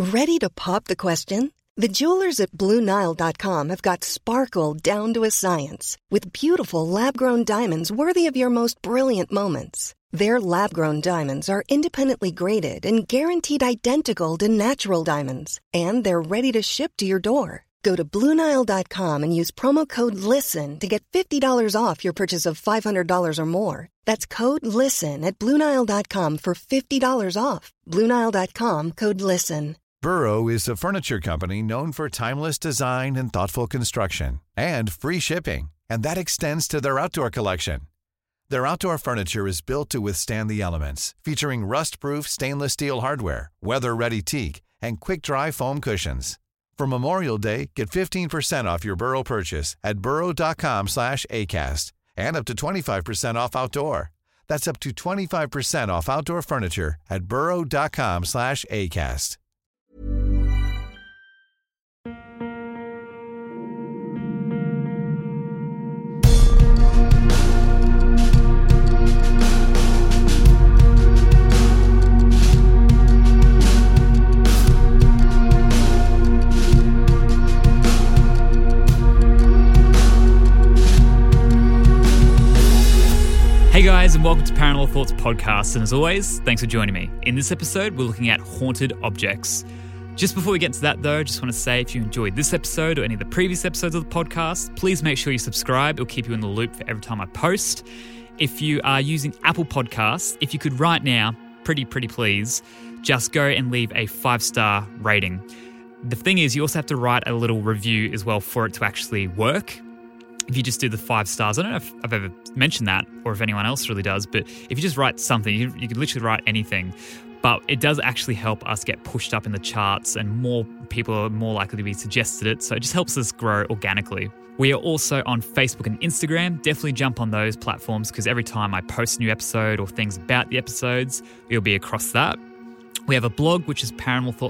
Ready to pop the question? The jewelers at BlueNile.com have got sparkle down to a science with beautiful lab-grown diamonds worthy of your most brilliant moments. Their lab-grown diamonds are independently graded and guaranteed identical to natural diamonds, and they're ready to ship to your door. Go to BlueNile.com and use promo code LISTEN to get $50 off your purchase of $500 or more. That's code LISTEN at BlueNile.com for $50 off. BlueNile.com, code LISTEN. Burrow is a furniture company known for timeless design and thoughtful construction, and free shipping, and that extends to their outdoor collection. Their outdoor furniture is built to withstand the elements, featuring rust-proof stainless steel hardware, weather-ready teak, and quick-dry foam cushions. For Memorial Day, get 15% off your Burrow purchase at burrow.com/ACAST and up to 25% off outdoor. That's up to 25% off outdoor furniture at burrow.com/ACAST. Hey guys, and welcome to Paranormal Thoughts Podcast, and as always, thanks for joining me. In this episode, we're looking at haunted objects. Just before we get to that though, I just want to say if you enjoyed this episode or any of the previous episodes of the podcast, please make sure you subscribe. It'll keep you in the loop for every time I post. If you are using Apple Podcasts, if you could right now, pretty please, just go and leave a 5-star rating. The thing is, you also have to write a little review as well for it to actually work. If you just do the 5 stars, I don't know if I've ever mentioned that or if anyone else really does, but if you just write something, you could literally write anything, but it does actually help us get pushed up in the charts and more people are more likely to be suggested it, so it just helps us grow organically. We are also on Facebook and Instagram. Definitely jump on those platforms because every time I post a new episode or things about the episodes, you'll be across that. We have a blog, which is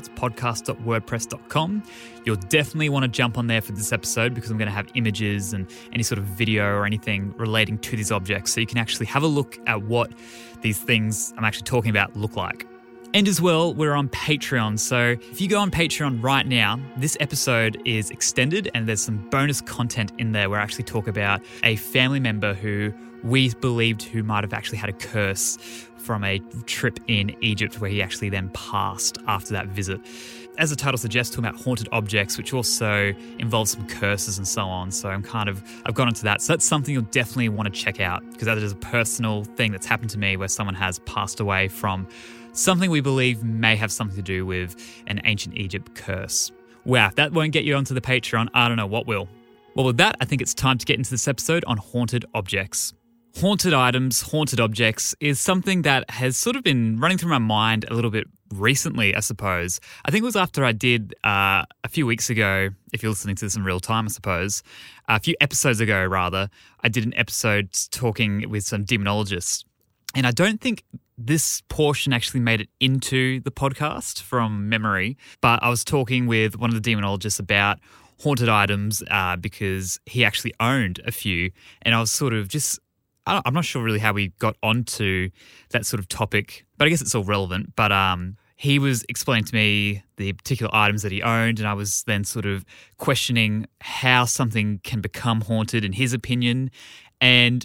paranormalthoughtspodcast.wordpress.com. You'll definitely want to jump on there for this episode because I'm going to have images and any sort of video or anything relating to these objects so you can actually have a look at what these things I'm actually talking about look like. And as well, we're on Patreon. So if you go on Patreon right now, this episode is extended and there's some bonus content in there where I actually talk about a family member who we believed who might have actually had a curse from a trip in Egypt where he actually then passed after that visit. As the title suggests, talking about haunted objects, which also involves some curses and so on. So I've gone into that. So that's something you'll definitely want to check out because that is a personal thing that's happened to me where someone has passed away from something we believe may have something to do with an ancient Egypt curse. Wow, if that won't get you onto the Patreon, I don't know what will. Well, with that, I think it's time to get into this episode on haunted objects. Haunted items, haunted objects is something that has sort of been running through my mind a little bit recently, I suppose. I think it was after I did a few weeks ago, if you're listening to this in real time, I suppose, a few episodes ago, rather, I did an episode talking with some demonologists. And I don't think this portion actually made it into the podcast from memory, but I was talking with one of the demonologists about haunted items because he actually owned a few. And I was sort of just... I'm not sure really how we got onto that sort of topic, but I guess it's all relevant. But he was explaining to me the particular items that he owned, and I was then sort of questioning how something can become haunted in his opinion. And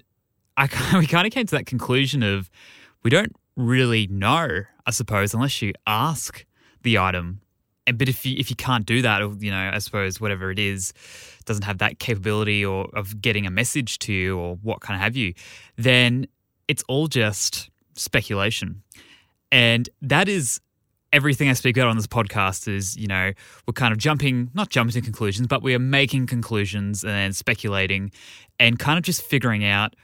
we kind of came to that conclusion of we don't really know, I suppose, unless you ask the item. But if you can't do that, or, I suppose whatever it is doesn't have that capability or of getting a message to you or what kind of have you, then it's all just speculation. And that is everything I speak about on this podcast is, we're kind of not jumping to conclusions, but we are making conclusions and speculating and kind of just figuring out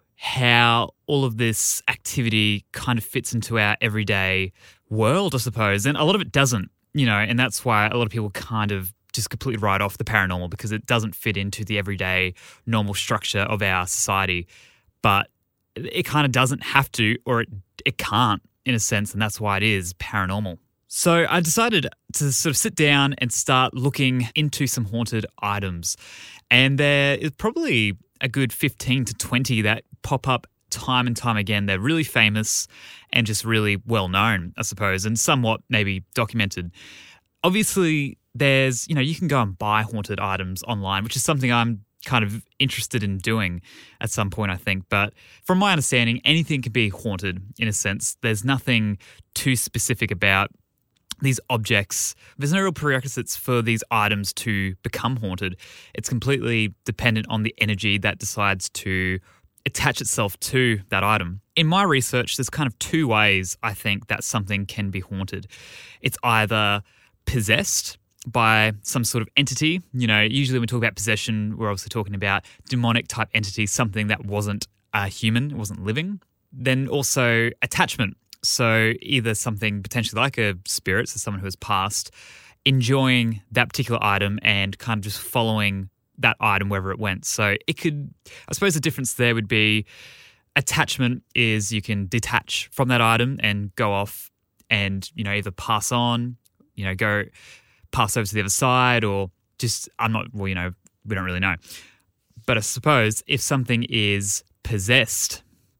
how all of this activity kind of fits into our everyday world, I suppose. And a lot of it doesn't. And that's why a lot of people kind of just completely write off the paranormal because it doesn't fit into the everyday normal structure of our society. But it kind of doesn't have to, or it can't in a sense, and that's why it is paranormal. So I decided to sort of sit down and start looking into some haunted items. And there is probably a good 15 to 20 that pop up time and time again. They're really famous and just really well known, I suppose, and somewhat maybe documented. Obviously, there's, you can go and buy haunted items online, which is something I'm kind of interested in doing at some point, I think. But from my understanding, anything can be haunted in a sense. There's nothing too specific about these objects. There's no real prerequisites for these items to become haunted. It's completely dependent on the energy that decides to attach itself to that item. In my research, there's kind of two ways I think that something can be haunted. It's either possessed by some sort of entity. Usually when we talk about possession, we're obviously talking about demonic type entity, something that wasn't human, it wasn't living. Then also attachment. So either something potentially like a spirit, so someone who has passed, enjoying that particular item and kind of just following that item wherever it went. So it could, I suppose the difference there would be attachment is you can detach from that item and go off and, either pass on, go pass over to the other side or just, we don't really know. But I suppose if something is possessed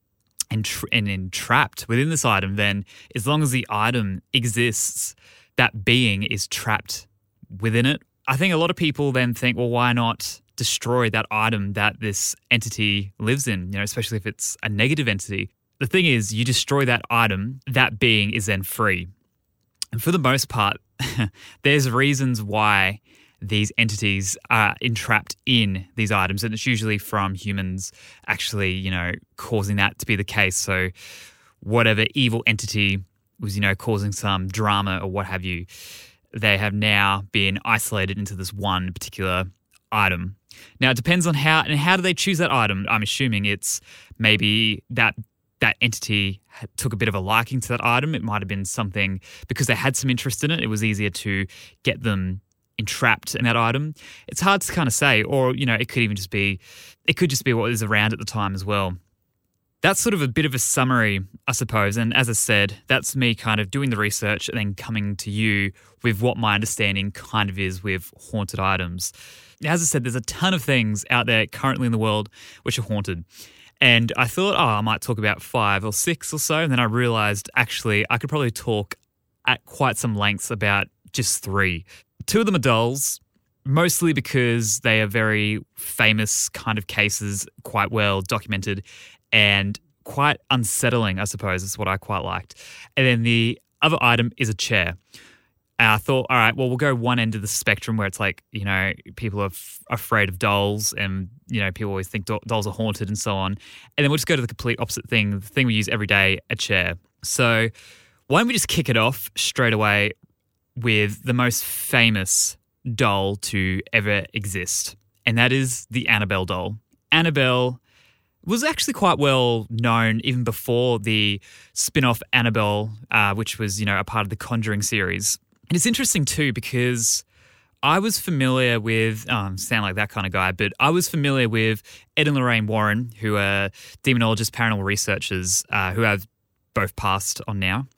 and entrapped within this item, then as long as the item exists, that being is trapped within it. I think a lot of people then think, well, why not destroy that item that this entity lives in, especially if it's a negative entity. The thing is, you destroy that item, that being is then free. And for the most part, there's reasons why these entities are entrapped in these items, and it's usually from humans actually, causing that to be the case. So whatever evil entity was, causing some drama or what have you, they have now been isolated into this one particular item. Now, it depends on how do they choose that item. I'm assuming it's maybe that entity took a bit of a liking to that item. It might have been something because they had some interest in it. It was easier to get them entrapped in that item. It's hard to kind of say, or, it could even just be what is around at the time as well. That's sort of a bit of a summary, I suppose. And as I said, that's me kind of doing the research and then coming to you with what my understanding kind of is with haunted items. As I said, there's a ton of things out there currently in the world which are haunted. And I thought, I might talk about 5 or 6 or so. And then I realized, actually, I could probably talk at quite some lengths about just 3. 2 of them are dolls, mostly because they are very famous kind of cases, quite well documented and quite unsettling, I suppose, is what I quite liked. And then the other item is a chair. And I thought, all right, well, we'll go one end of the spectrum where it's like, people are afraid of dolls and, people always think dolls are haunted and so on. And then we'll just go to the complete opposite thing, the thing we use every day, a chair. So why don't we just kick it off straight away with the most famous doll to ever exist, and that is the Annabelle doll. Annabelle was actually quite well known even before the spin-off Annabelle, which was, a part of the Conjuring series. And it's interesting too because I was familiar with, sound like that kind of guy, but I was familiar with Ed and Lorraine Warren, who are demonologists, paranormal researchers, who have both passed on now.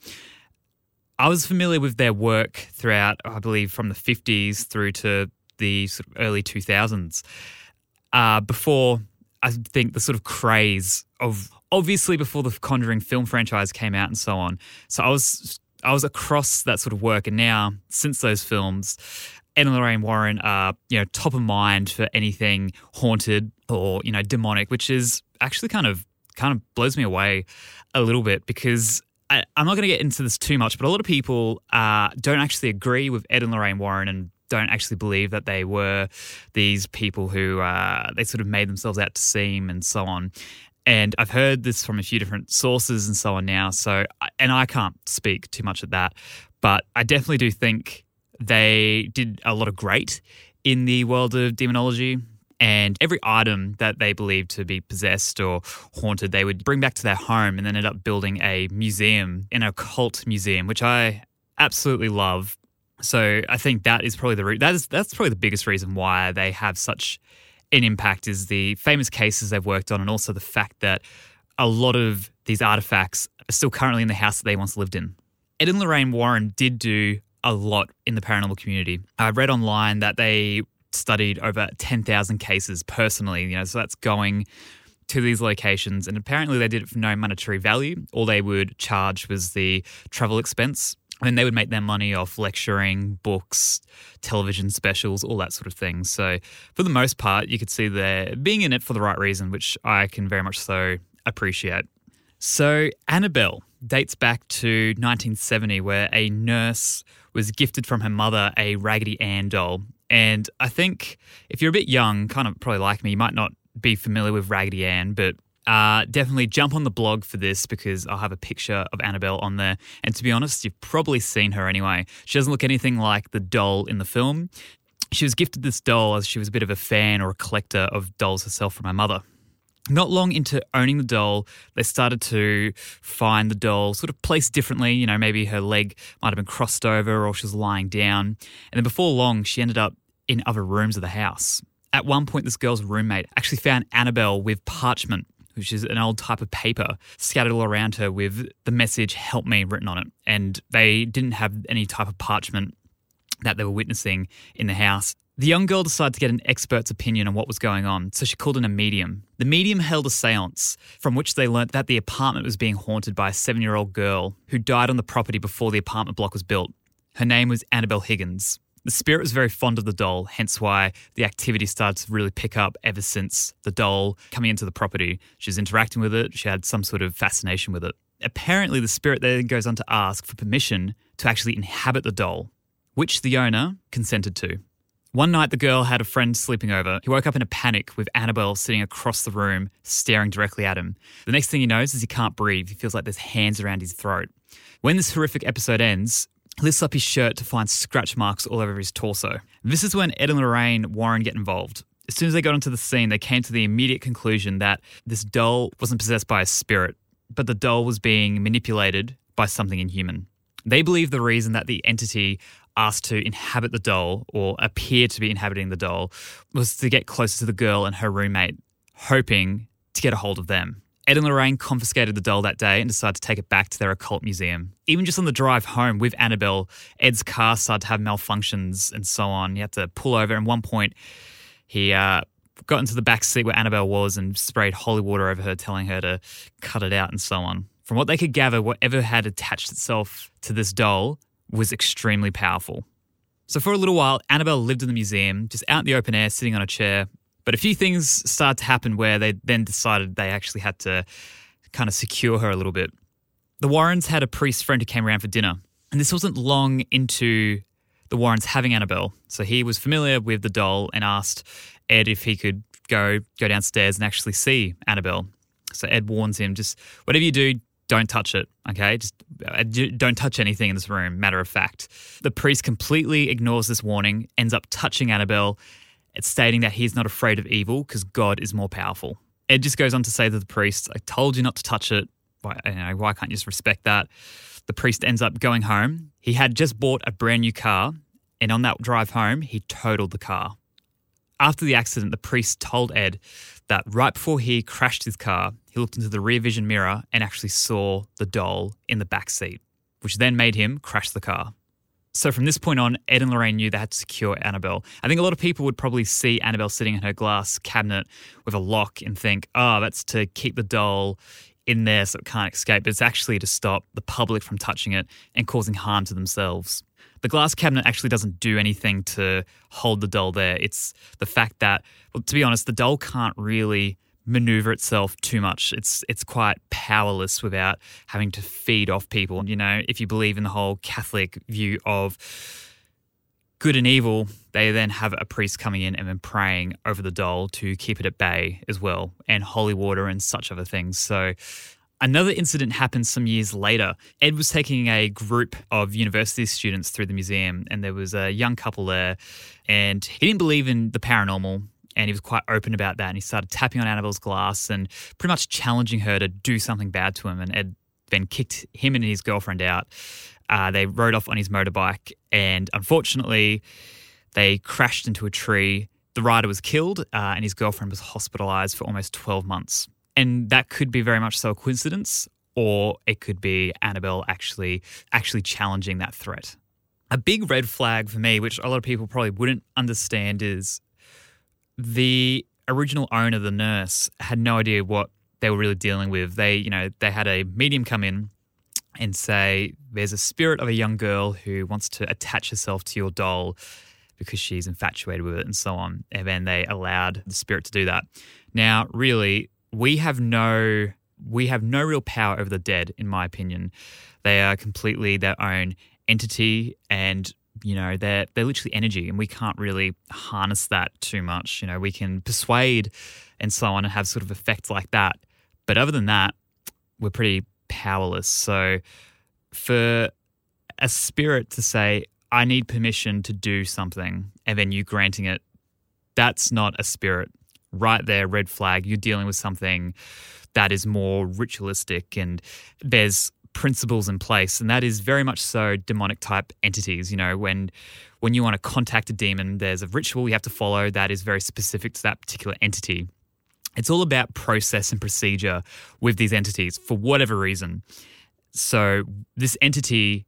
I was familiar with their work throughout, I believe, from the 50s through to the sort of early 2000s. Before, I think, the sort of craze of, obviously before the Conjuring film franchise came out and so on. So I was across that sort of work. And now, since those films, Ed and Lorraine Warren are, top of mind for anything haunted or, demonic, which is actually kind of blows me away a little bit because I'm not going to get into this too much, but a lot of people don't actually agree with Ed and Lorraine Warren and don't actually believe that they were these people who they sort of made themselves out to seem and so on. And I've heard this from a few different sources and so on now. And I can't speak too much at that, but I definitely do think they did a lot of great in the world of demonology. And every item that they believed to be possessed or haunted, they would bring back to their home and then end up building a museum, an occult museum, which I absolutely love. So I think that is probably that's probably the biggest reason why they have such an impact is the famous cases they've worked on, and also the fact that a lot of these artifacts are still currently in the house that they once lived in. Ed and Lorraine Warren did do a lot in the paranormal community. I read online that they studied over 10,000 cases personally, so that's going to these locations, and apparently they did it for no monetary value. All they would charge was the travel expense. I mean, they would make their money off lecturing, books, television specials, all that sort of thing. So for the most part, you could see they're being in it for the right reason, which I can very much so appreciate. So Annabelle dates back to 1970, where a nurse was gifted from her mother a Raggedy Ann doll. And I think if you're a bit young, kind of probably like me, you might not be familiar with Raggedy Ann, but definitely jump on the blog for this because I'll have a picture of Annabelle on there. And to be honest, you've probably seen her anyway. She doesn't look anything like the doll in the film. She was gifted this doll as she was a bit of a fan or a collector of dolls herself from her mother. Not long into owning the doll, they started to find the doll sort of placed differently. You know, maybe her leg might have been crossed over or she was lying down. And then before long, she ended up in other rooms of the house. At one point, this girl's roommate actually found Annabelle with parchment, which is an old type of paper, scattered all around her with the message, "Help me," written on it. And they didn't have any type of parchment that they were witnessing in the house. The young girl decided to get an expert's opinion on what was going on, so she called in a medium. The medium held a seance from which they learnt that the apartment was being haunted by a 7-year-old girl who died on the property before the apartment block was built. Her name was Annabelle Higgins. The spirit was very fond of the doll, hence why the activity started to really pick up ever since the doll coming into the property. She was interacting with it. She had some sort of fascination with it. Apparently, the spirit then goes on to ask for permission to actually inhabit the doll, which the owner consented to. One night, the girl had a friend sleeping over. He woke up in a panic with Annabelle sitting across the room, staring directly at him. The next thing he knows is he can't breathe. He feels like there's hands around his throat. When this horrific episode ends, he lifts up his shirt to find scratch marks all over his torso. This is when Ed and Lorraine Warren get involved. As soon as they got onto the scene, they came to the immediate conclusion that this doll wasn't possessed by a spirit, but the doll was being manipulated by something inhuman. They believe the reason that the entity asked to inhabit the doll or appear to be inhabiting the doll was to get closer to the girl and her roommate, hoping to get a hold of them. Ed and Lorraine confiscated the doll that day and decided to take it back to their occult museum. Even just on the drive home with Annabelle, Ed's car started to have malfunctions and so on. He had to pull over. At one point, he got into the back seat where Annabelle was and sprayed holy water over her, telling her to cut it out and so on. From what they could gather, whatever had attached itself to this doll was extremely powerful. So for a little while, Annabelle lived in the museum, just out in the open air, sitting on a chair. But a few things started to happen where they then decided they actually had to kind of secure her a little bit. The Warrens had a priest friend who came around for dinner. And this wasn't long into the Warrens having Annabelle. So he was familiar with the doll and asked Ed if he could go downstairs and actually see Annabelle. So Ed warns him, just whatever you do, don't touch it, okay? Just don't touch anything in this room, matter of fact. The priest completely ignores this warning, ends up touching Annabelle. It's stating that he's not afraid of evil because God is more powerful. Ed just goes on to say to the priest, I told you not to touch it. Why can't you just respect that? The priest ends up going home. He had just bought a brand new car, and on that drive home, he totaled the car. After the accident, the priest told Ed that right before he crashed his car, he looked into the rear vision mirror and actually saw the doll in the back seat, which then made him crash the car. So from this point on, Ed and Lorraine knew they had to secure Annabelle. I think a lot of people would probably see Annabelle sitting in her glass cabinet with a lock and think, that's to keep the doll in there so it can't escape. But it's actually to stop the public from touching it and causing harm to themselves. The glass cabinet actually doesn't do anything to hold the doll there. It's the fact that, well, to be honest, the doll can't really maneuver itself too much. It's quite powerless without having to feed off people. You know, if you believe in the whole Catholic view of good and evil, they then have a priest coming in and then praying over the doll to keep it at bay as well, and holy water and such other things. So another incident happened some years later. Ed was taking a group of university students through the museum, and there was a young couple there, and he didn't believe in the paranormal, and he was quite open about that, and he started tapping on Annabelle's glass and pretty much challenging her to do something bad to him, and Ed then kicked him and his girlfriend out. They rode off on his motorbike, and unfortunately, they crashed into a tree. The rider was killed, and his girlfriend was hospitalized for almost 12 months. And that could be very much so a coincidence, or it could be Annabelle actually challenging that threat. A big red flag for me, which a lot of people probably wouldn't understand, is the original owner, the nurse, had no idea what they were really dealing with. They had a medium come in and say there's a spirit of a young girl who wants to attach herself to your doll because she's infatuated with it and so on. And then they allowed the spirit to do that. Now, really, we have no real power over the dead, in my opinion. They are completely their own entity, and they're literally energy, and we can't really harness that too much. We can persuade and so on and have sort of effects like that. But other than that, we're pretty powerless. So for a spirit to say, I need permission to do something, and then you granting it, that's not a spirit. Right there, red flag. You're dealing with something that is more ritualistic, and there's principles in place, and that is very much so demonic type entities. When you want to contact a demon, there's a ritual you have to follow that is very specific to that particular entity. It's all about process and procedure with these entities for whatever reason. So this entity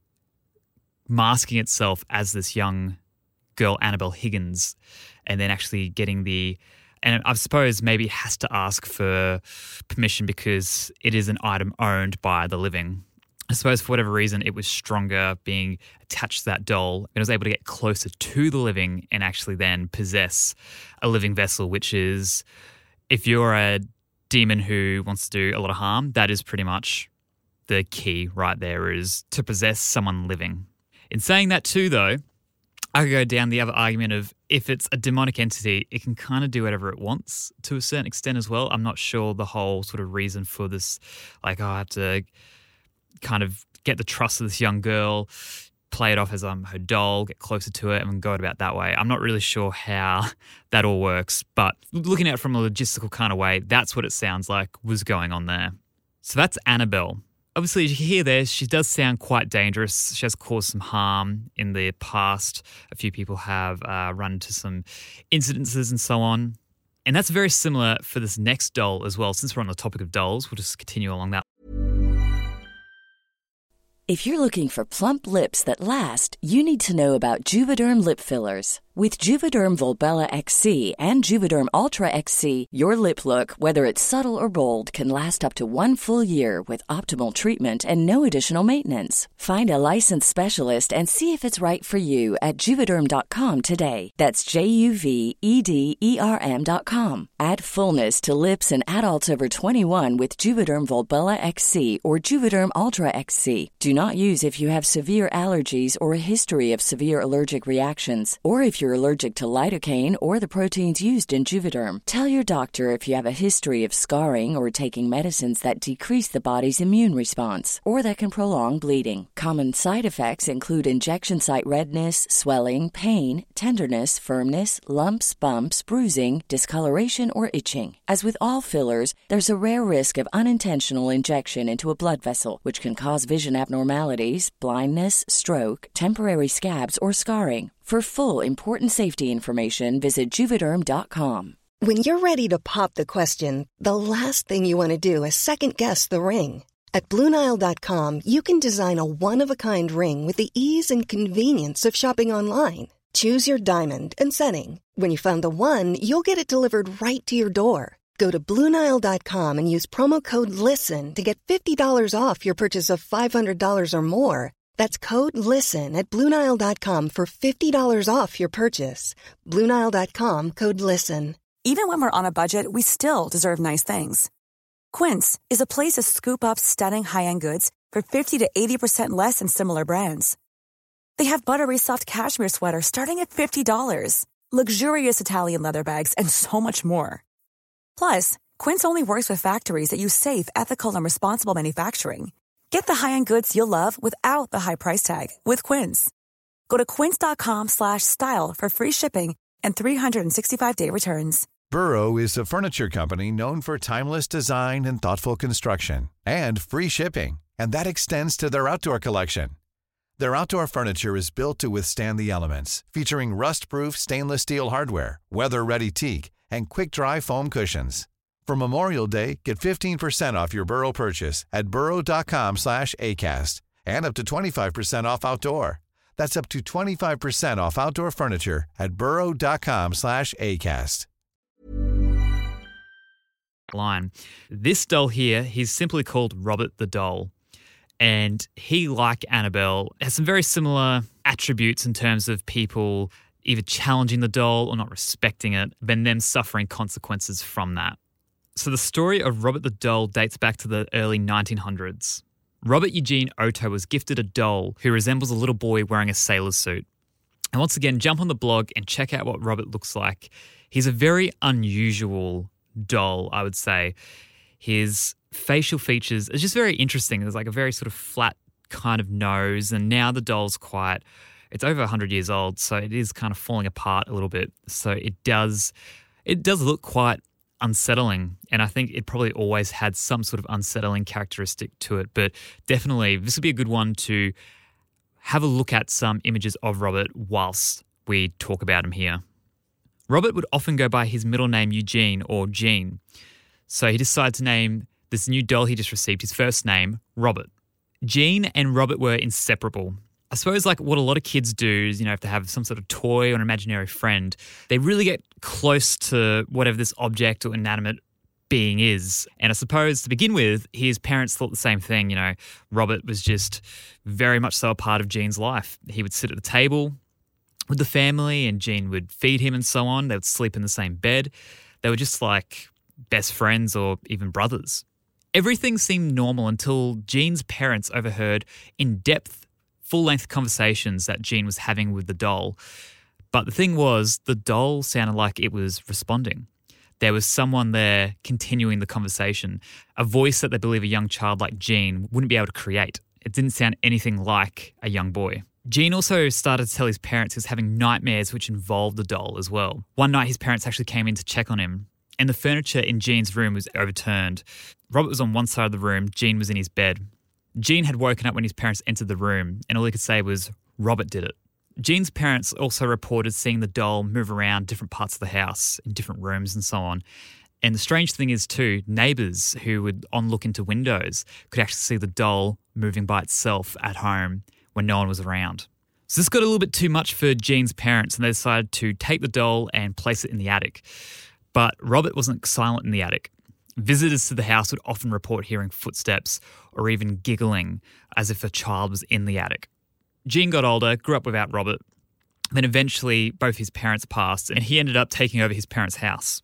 masking itself as this young girl, Annabelle Higgins, and then actually getting and I suppose maybe it has to ask for permission because it is an item owned by the living. I suppose for whatever reason, it was stronger being attached to that doll and was able to get closer to the living and actually then possess a living vessel, which is, if you're a demon who wants to do a lot of harm, that is pretty much the key right there, is to possess someone living. In saying that too, though, I could go down the other argument of if it's a demonic entity, it can kind of do whatever it wants to a certain extent as well. I'm not sure the whole sort of reason for this, I have to kind of get the trust of this young girl, play it off as I'm her doll, get closer to it, and go about that way. I'm not really sure how that all works, but looking at it from a logistical kind of way, that's what it sounds like was going on there. So that's Annabelle. Obviously, as you hear there, she does sound quite dangerous. She has caused some harm in the past. A few people have run into some incidences and so on. And that's very similar for this next doll as well. Since we're on the topic of dolls, we'll just continue along that. If you're looking for plump lips that last, you need to know about Juvederm lip fillers. With Juvederm Volbella XC and Juvederm Ultra XC, your lip look, whether it's subtle or bold, can last up to 1 full year with optimal treatment and no additional maintenance. Find a licensed specialist and see if it's right for you at Juvederm.com today. That's JUVEDERM.com. Add fullness to lips in adults over 21 with Juvederm Volbella XC or Juvederm Ultra XC. Do not use if you have severe allergies or a history of severe allergic reactions, or if you're allergic to lidocaine or the proteins used in Juvederm. Tell your doctor if you have a history of scarring or taking medicines that decrease the body's immune response or that can prolong bleeding. Common side effects include injection site redness, swelling, pain, tenderness, firmness, lumps, bumps, bruising, discoloration, or itching. As with all fillers, there's a rare risk of unintentional injection into a blood vessel, which can cause vision abnormalities, blindness, stroke, temporary scabs, or scarring. For full, important safety information, visit Juvederm.com. When you're ready to pop the question, the last thing you want to do is second-guess the ring. At BlueNile.com, you can design a one-of-a-kind ring with the ease and convenience of shopping online. Choose your diamond and setting. When you find the one, you'll get it delivered right to your door. Go to BlueNile.com and use promo code LISTEN to get $50 off your purchase of $500 or more. That's code LISTEN at BlueNile.com for $50 off your purchase. BlueNile.com, code LISTEN. Even when we're on a budget, we still deserve nice things. Quince is a place to scoop up stunning high-end goods for 50 to 80% less than similar brands. They have buttery soft cashmere sweaters starting at $50, luxurious Italian leather bags, and so much more. Plus, Quince only works with factories that use safe, ethical, and responsible manufacturing. Get the high-end goods you'll love without the high price tag with Quince. Go to quince.com/style for free shipping and 365-day returns. Burrow is a furniture company known for timeless design and thoughtful construction, and free shipping, and that extends to their outdoor collection. Their outdoor furniture is built to withstand the elements, featuring rust-proof stainless steel hardware, weather-ready teak, and quick-dry foam cushions. For Memorial Day, get 15% off your Burrow purchase at burrow.com/ACAST and up to 25% off outdoor. That's up to 25% off outdoor furniture at burrow.com/ACAST. Line. This doll here, he's simply called Robert the Doll. And he, like Annabelle, has some very similar attributes in terms of people either challenging the doll or not respecting it, then them suffering consequences from that. So the story of Robert the doll dates back to the early 1900s. Robert Eugene Otto was gifted a doll who resembles a little boy wearing a sailor suit. And once again, jump on the blog and check out what Robert looks like. He's a very unusual doll, I would say. His facial features are just very interesting. There's like a very sort of flat kind of nose, and now the doll's it's over 100 years old, so it is kind of falling apart a little bit. So it does look quite unsettling, and I think it probably always had some sort of unsettling characteristic to it. But definitely, this would be a good one to have a look at some images of Robert whilst we talk about him here. Robert would often go by his middle name Eugene or Gene. So he decided to name this new doll he just received his first name, Robert. Gene and Robert were inseparable. I suppose like what a lot of kids do is, if they have some sort of toy or an imaginary friend, they really get close to whatever this object or inanimate being is. And I suppose to begin with, his parents thought the same thing. Robert was just very much so a part of Gene's life. He would sit at the table with the family and Gene would feed him and so on. They would sleep in the same bed. They were just like best friends or even brothers. Everything seemed normal until Gene's parents overheard in-depth, full-length conversations that Gene was having with the doll. But the thing was, the doll sounded like it was responding. There was someone there continuing the conversation, a voice that they believe a young child like Gene wouldn't be able to create. It didn't sound anything like a young boy. Gene also started to tell his parents he was having nightmares which involved the doll as well. One night his parents actually came in to check on him, and the furniture in Gene's room was overturned. Robert was on one side of the room, Gene was in his bed. Gene had woken up when his parents entered the room, and all he could say was, "Robert did it." Gene's parents also reported seeing the doll move around different parts of the house, in different rooms and so on. And the strange thing is too, neighbours who would look into windows could actually see the doll moving by itself at home when no one was around. So this got a little bit too much for Gene's parents, and they decided to take the doll and place it in the attic. But Robert wasn't silent in the attic. Visitors to the house would often report hearing footsteps or even giggling as if a child was in the attic. Gene got older, grew up without Robert. Then eventually both his parents passed and he ended up taking over his parents' house.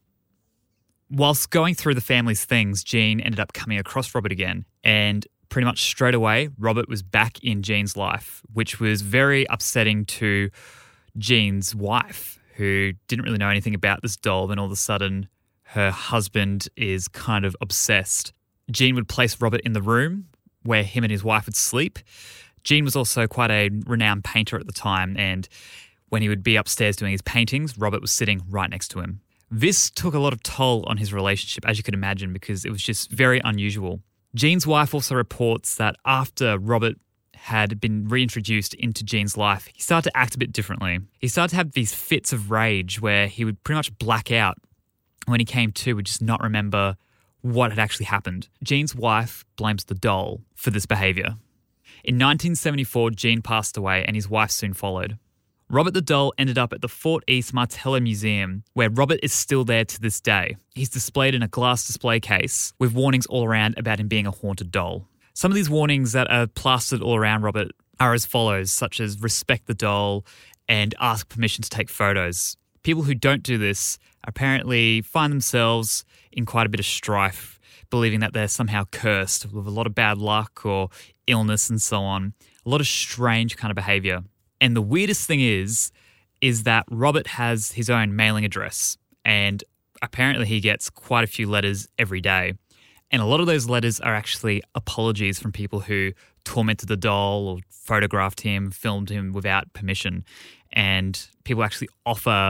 Whilst going through the family's things, Gene ended up coming across Robert again, and pretty much straight away, Robert was back in Gene's life, which was very upsetting to Gene's wife, who didn't really know anything about this doll. Then all of a sudden, her husband is kind of obsessed. Gene would place Robert in the room where him and his wife would sleep. Gene was also quite a renowned painter at the time, and when he would be upstairs doing his paintings, Robert was sitting right next to him. This took a lot of toll on his relationship, as you could imagine, because it was just very unusual. Gene's wife also reports that after Robert had been reintroduced into Gene's life, he started to act a bit differently. He started to have these fits of rage where he would pretty much black out. When he came to, would just not remember what had actually happened. Gene's wife blames the doll for this behaviour. In 1974, Gene passed away and his wife soon followed. Robert the doll ended up at the Fort East Martello Museum, where Robert is still there to this day. He's displayed in a glass display case with warnings all around about him being a haunted doll. Some of these warnings that are plastered all around Robert are as follows, such as respect the doll and ask permission to take photos. People who don't do this apparently find themselves in quite a bit of strife, believing that they're somehow cursed with a lot of bad luck or illness and so on. A lot of strange kind of behaviour. And the weirdest thing is that Robert has his own mailing address, and apparently he gets quite a few letters every day. And a lot of those letters are actually apologies from people who tormented the doll or photographed him, filmed him without permission. And people actually offer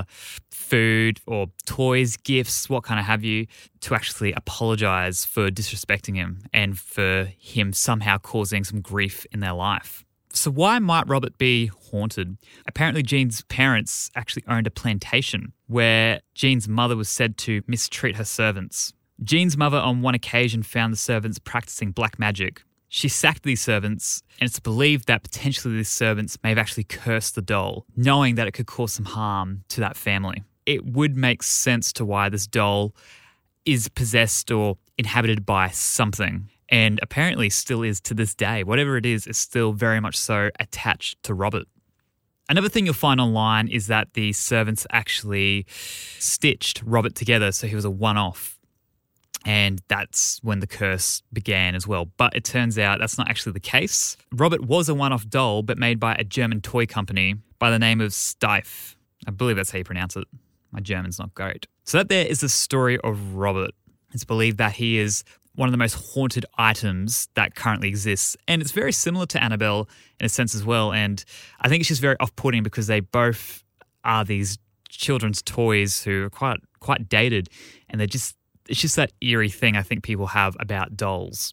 food or toys, gifts, what kind of have you, to actually apologise for disrespecting him and for him somehow causing some grief in their life. So why might Robert be haunted? Apparently Gene's parents actually owned a plantation where Gene's mother was said to mistreat her servants. Gene's mother on one occasion found the servants practicing black magic. She sacked these servants, and it's believed that potentially these servants may have actually cursed the doll, knowing that it could cause some harm to that family. It would make sense to why this doll is possessed or inhabited by something. and apparently still is to this day. Whatever it is still very much so attached to Robert. Another thing you'll find online is that the servants actually stitched Robert together, so he was a one-off. And that's when the curse began as well. But it turns out that's not actually the case. Robert was a one-off doll, but made by a German toy company by the name of Steiff. I believe that's how you pronounce it. My German's not great. So that there is the story of Robert. It's believed that he is one of the most haunted items that currently exists. And it's very similar to Annabelle in a sense as well. And I think it's just very off-putting because they both are these children's toys who are quite dated. And it's just that eerie thing I think people have about dolls.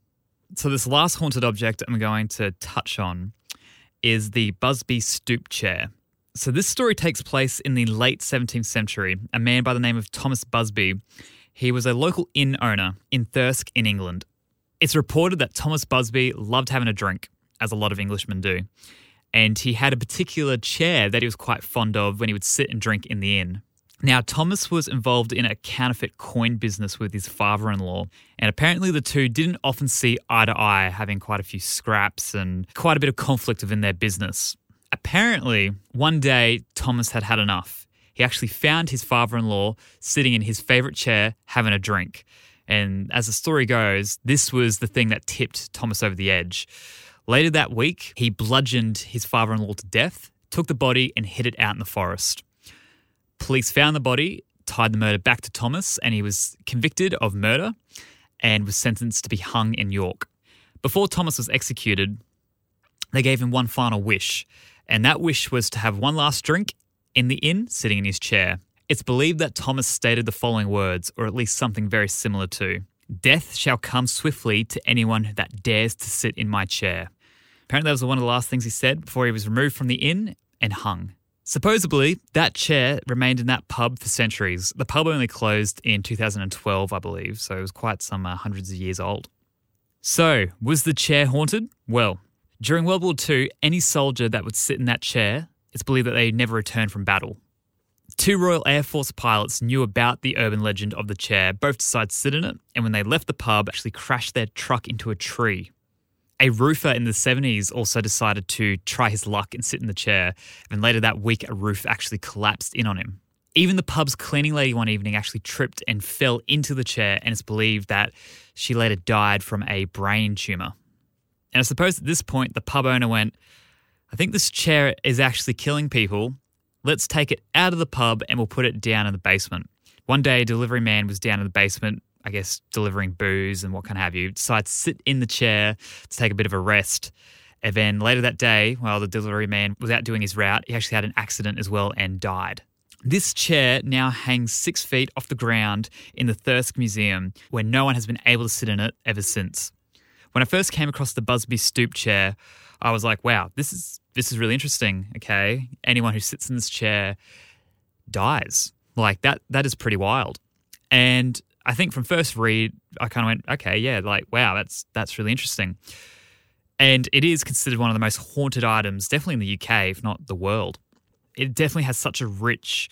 So this last haunted object I'm going to touch on is the Busby stoop chair. So this story takes place in the late 17th century. A man by the name of Thomas Busby, he was a local inn owner in Thirsk in England. It's reported that Thomas Busby loved having a drink, as a lot of Englishmen do. And he had a particular chair that he was quite fond of when he would sit and drink in the inn. Now, Thomas was involved in a counterfeit coin business with his father-in-law, and apparently the two didn't often see eye to eye, having quite a few scraps and quite a bit of conflict within their business. Apparently, one day, Thomas had had enough. He actually found his father-in-law sitting in his favourite chair having a drink. And as the story goes, this was the thing that tipped Thomas over the edge. Later that week, he bludgeoned his father-in-law to death, took the body and hid it out in the forest. Police found the body, tied the murder back to Thomas, and he was convicted of murder and was sentenced to be hung in York. Before Thomas was executed, they gave him one final wish, and that wish was to have one last drink in the inn, sitting in his chair. It's believed that Thomas stated the following words, or at least something very similar to, "Death shall come swiftly to anyone that dares to sit in my chair." Apparently that was one of the last things he said before he was removed from the inn and hung. Supposedly, that chair remained in that pub for centuries. The pub only closed in 2012, I believe, so it was quite some hundreds of years old. So, was the chair haunted? Well, during World War II, any soldier that would sit in that chair, it's believed that they never returned from battle. 2 Royal Air Force pilots knew about the urban legend of the chair, both decided to sit in it, and when they left the pub, actually crashed their truck into a tree. A roofer in the 70s also decided to try his luck and sit in the chair, and later that week a roof actually collapsed in on him. Even the pub's cleaning lady one evening actually tripped and fell into the chair, and it's believed that she later died from a brain tumour. And I suppose at this point the pub owner went, "I think this chair is actually killing people. Let's take it out of the pub and we'll put it down in the basement." One day a delivery man was down in the basement, I guess delivering booze and what kind of have you, decided to sit in the chair to take a bit of a rest. And then later that day, while the delivery man was out doing his route, he actually had an accident as well and died. This chair now hangs 6 feet off the ground in the Thirsk Museum, where no one has been able to sit in it ever since. When I first came across the Busby stoop chair, I was like, wow, this is really interesting, okay? Anyone who sits in this chair dies. Like, that is pretty wild. And I think from first read, I kind of went, okay, yeah, like, wow, that's really interesting. And it is considered one of the most haunted items, definitely in the UK, if not the world. It definitely has such a rich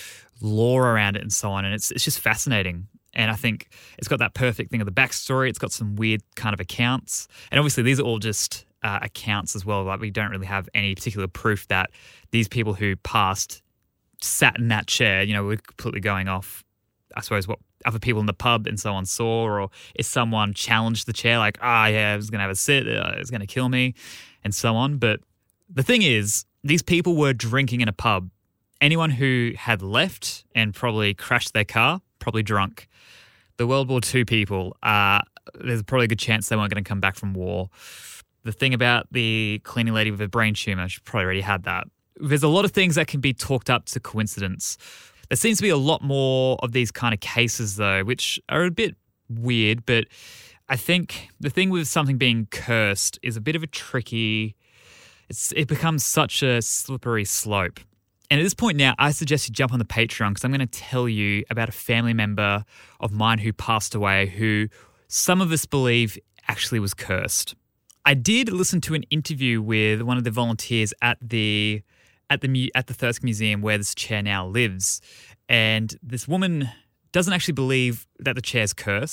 lore around it and so on, and it's just fascinating. And I think it's got that perfect thing of the backstory. It's got some weird kind of accounts. And obviously these are all just accounts as well. Like, we don't really have any particular proof that these people who passed sat in that chair, we're completely going off, I suppose, what other people in the pub and so on saw, or if someone challenged the chair, like, yeah, I was going to have a sit, it's going to kill me, and so on. But the thing is, these people were drinking in a pub. Anyone who had left and probably crashed their car, probably drunk. The World War II people, there's probably a good chance they weren't going to come back from war. The thing about the cleaning lady with a brain tumour, she probably already had that. There's a lot of things that can be talked up to coincidence. There seems to be a lot more of these kind of cases, though, which are a bit weird, but I think the thing with something being cursed is a bit of a tricky... It becomes such a slippery slope. And at this point now, I suggest you jump on the Patreon because I'm going to tell you about a family member of mine who passed away who some of us believe actually was cursed. I did listen to an interview with one of the volunteers at the Thirsk Museum where this chair now lives, and this woman doesn't actually believe that the chair's cursed.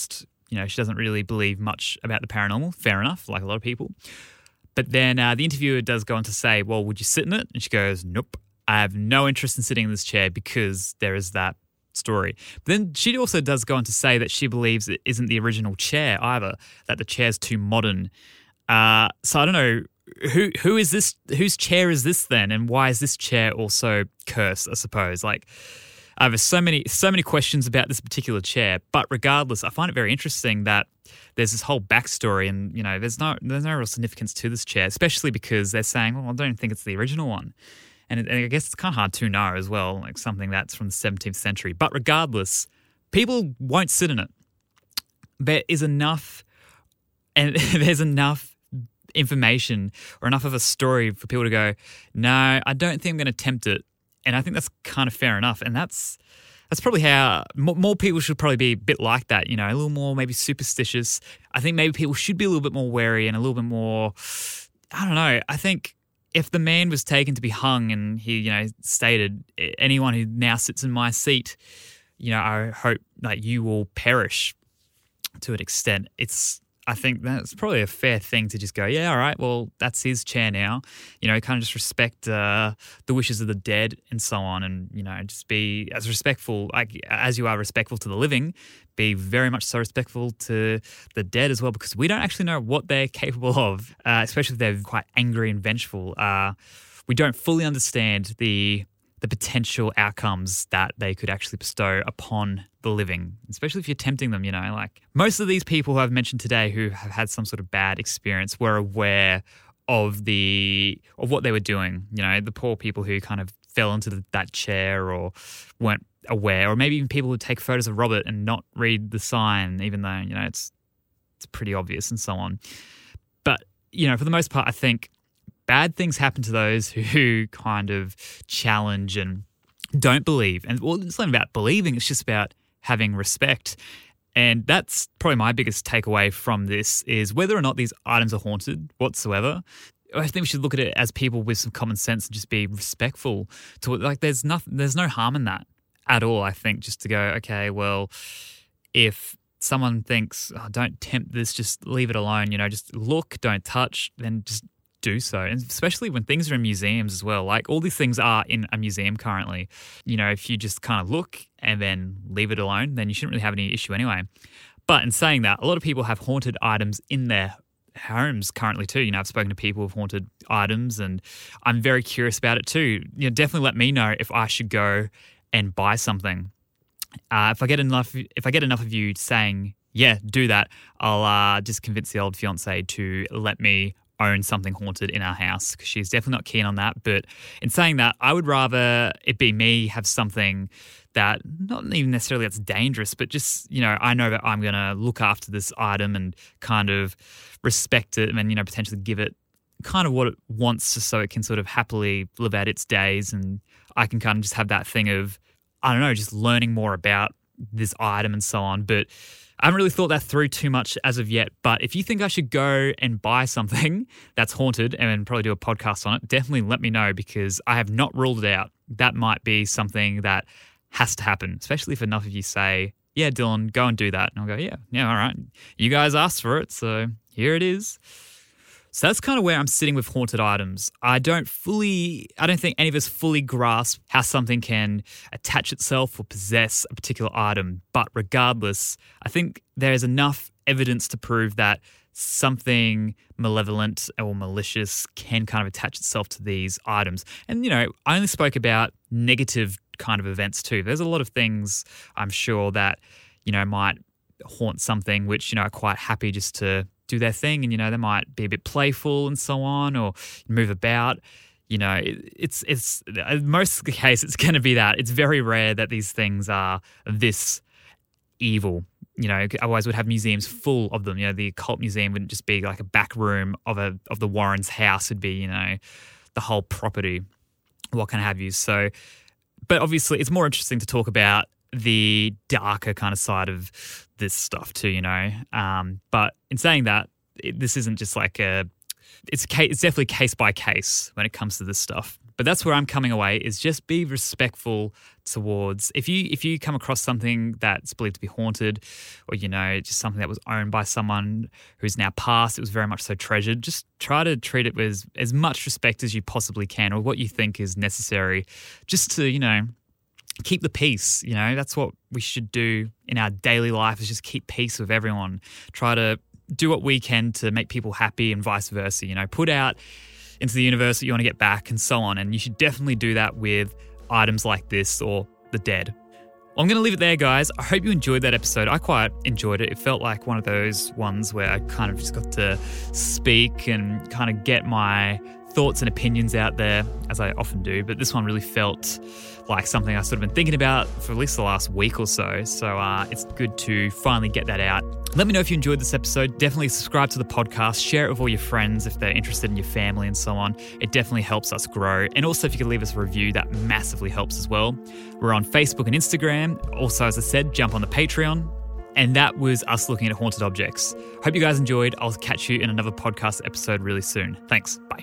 she doesn't really believe much about the paranormal. Fair enough, like a lot of people. But then the interviewer does go on to say, well, would you sit in it? And she goes, nope, I have no interest in sitting in this chair because there is that story. But then she also does go on to say that she believes it isn't the original chair either, that the chair's too modern. So I don't know, who is this? Whose chair is this then? And why is this chair also cursed, I suppose? Like, I have so many questions about this particular chair, but regardless, I find it very interesting that there's this whole backstory and, there's no real significance to this chair, especially because they're saying, well, I don't think it's the original one. And I guess it's kind of hard to know as well, like something that's from the 17th century. But regardless, people won't sit in it. There is enough, and there's enough information or enough of a story for people to go, no, I don't think I'm going to attempt it. And I think that's kind of fair enough. And that's probably how more people should probably be a bit like that, a little more maybe superstitious. I think maybe people should be a little bit more wary and a little bit more, I don't know. I think if the man was taken to be hung and he, stated, anyone who now sits in my seat, I hope that you will perish to an extent. I think that's probably a fair thing to just go, yeah, all right, well, that's his chair now. Kind of just respect the wishes of the dead and so on, and, just be as respectful, as you are respectful to the living, be very much so respectful to the dead as well, because we don't actually know what they're capable of, especially if they're quite angry and vengeful. We don't fully understand the potential outcomes that they could actually bestow upon the living, especially if you're tempting them, like most of these people who I've mentioned today who have had some sort of bad experience were aware of what they were doing. The poor people who kind of fell into that chair or weren't aware, or maybe even people who take photos of Robert and not read the sign, even though, it's pretty obvious and so on. But, for the most part, I think bad things happen to those who kind of challenge and don't believe. And well, it's not about believing, it's just about having respect. And that's probably my biggest takeaway from this is whether or not these items are haunted whatsoever. I think we should look at it as people with some common sense and just be respectful to it. Like there's no harm in that at all, I think, just to go, okay, well, if someone thinks, oh, don't tempt this, just leave it alone, just look, don't touch, then just do so. And especially when things are in museums as well, like all these things are in a museum currently. If you just kind of look and then leave it alone, then you shouldn't really have any issue anyway. But in saying that, a lot of people have haunted items in their homes currently too. I've spoken to people who've haunted items and I'm very curious about it too. Definitely let me know if I should go and buy something. If I get enough of you saying, yeah, do that, I'll just convince the old fiance to let me own something haunted in our house, because she's definitely not keen on that. But in saying that, I would rather it be me have something that not even necessarily that's dangerous, but just, I know that I'm going to look after this item and kind of respect it and, potentially give it kind of what it wants just so it can sort of happily live out its days. And I can kind of just have that thing of, I don't know, just learning more about this item and so on. But I haven't really thought that through too much as of yet. But if you think I should go and buy something that's haunted and probably do a podcast on it, definitely let me know, because I have not ruled it out. That might be something that has to happen, especially if enough of you say, yeah, Dylan, go and do that. And I'll go, yeah, all right. You guys asked for it, so here it is. So that's kind of where I'm sitting with haunted items. I don't think any of us fully grasp how something can attach itself or possess a particular item. But regardless, I think there's enough evidence to prove that something malevolent or malicious can kind of attach itself to these items. And, I only spoke about negative kind of events too. There's a lot of things I'm sure that, might haunt something which, are quite happy just to do their thing, and they might be a bit playful and so on, or move about. It's most of the case it's going to be that. It's very rare that these things are this evil. Otherwise we'd have museums full of them. The occult museum wouldn't just be like a back room of the Warrens' house. It'd be the whole property, what can have you. So, but obviously it's more interesting to talk about the darker kind of side of this stuff too, but in saying that, this isn't just like it's definitely case by case when it comes to this stuff. But that's where I'm coming away, is just be respectful towards, if you come across something that's believed to be haunted, or, just something that was owned by someone who's now passed, it was very much so treasured, just try to treat it with as much respect as you possibly can, or what you think is necessary, just to, keep the peace. That's what we should do in our daily life, is just keep peace with everyone. Try to do what we can to make people happy, and vice versa. Put out into the universe that you want to get back, and so on. And you should definitely do that with items like this or the dead. Well, I'm going to leave it there, guys. I hope you enjoyed that episode. I quite enjoyed it. It felt like one of those ones where I kind of just got to speak and kind of get my thoughts and opinions out there, as I often do. But this one really felt like something I've sort of been thinking about for at least the last week or so. So it's good to finally get that out. Let me know if you enjoyed this episode. Definitely subscribe to the podcast. Share it with all your friends if they're interested in your family and so on. It definitely helps us grow. And also, if you could leave us a review, that massively helps as well. We're on Facebook and Instagram. Also, as I said, jump on the Patreon. And that was us looking at haunted objects. Hope you guys enjoyed. I'll catch you in another podcast episode really soon. Thanks. Bye.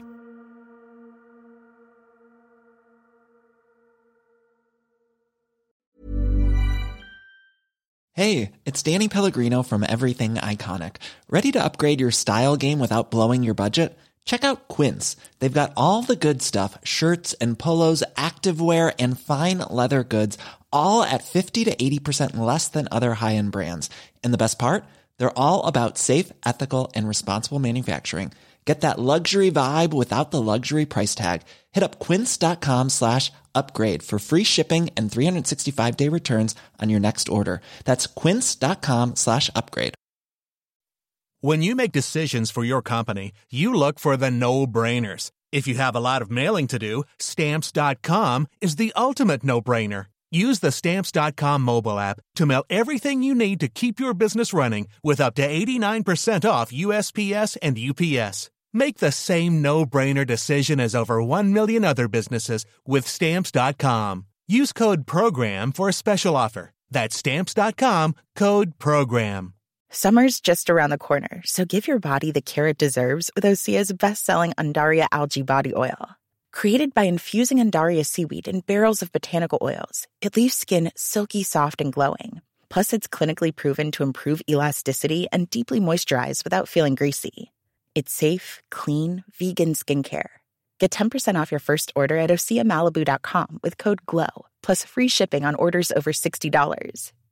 Hey, it's Danny Pellegrino from Everything Iconic. Ready to upgrade your style game without blowing your budget? Check out Quince. They've got all the good stuff, shirts and polos, activewear, and fine leather goods, all at 50 to 80% less than other high-end brands. And the best part? They're all about safe, ethical, and responsible manufacturing. Get that luxury vibe without the luxury price tag. Hit up quince.com/upgrade for free shipping and 365-day returns on your next order. That's quince.com/upgrade. When you make decisions for your company, you look for the no-brainers. If you have a lot of mailing to do, Stamps.com is the ultimate no-brainer. Use the Stamps.com mobile app to mail everything you need to keep your business running with up to 89% off USPS and UPS. Make the same no-brainer decision as over 1 million other businesses with Stamps.com. Use code PROGRAM for a special offer. That's Stamps.com, code PROGRAM. Summer's just around the corner, so give your body the care it deserves with Osea's best-selling Undaria Algae Body Oil. Created by infusing Undaria seaweed in barrels of botanical oils, it leaves skin silky, soft, and glowing. Plus, it's clinically proven to improve elasticity and deeply moisturize without feeling greasy. It's safe, clean, vegan skincare. Get 10% off your first order at OseaMalibu.com with code GLOW, plus free shipping on orders over $60.